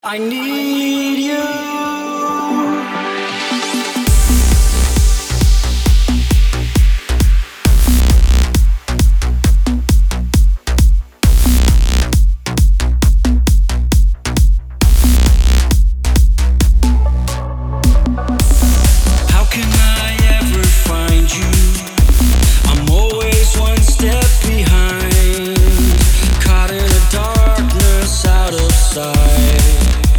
I need you. How can I ever find you? I'm always one step behind, caught in the darkness, out of sight.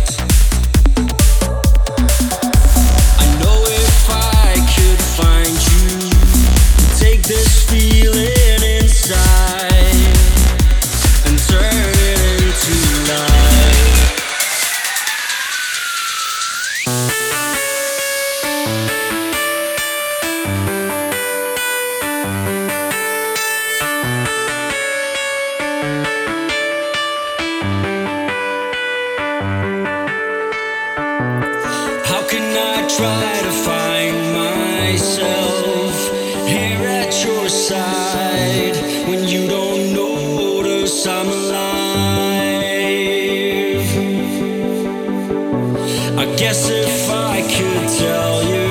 I know if I could find you, take this feeling inside and turn it into life. How can I try to find myself here at your side when you don't notice I'm alive? I guess if I could tell you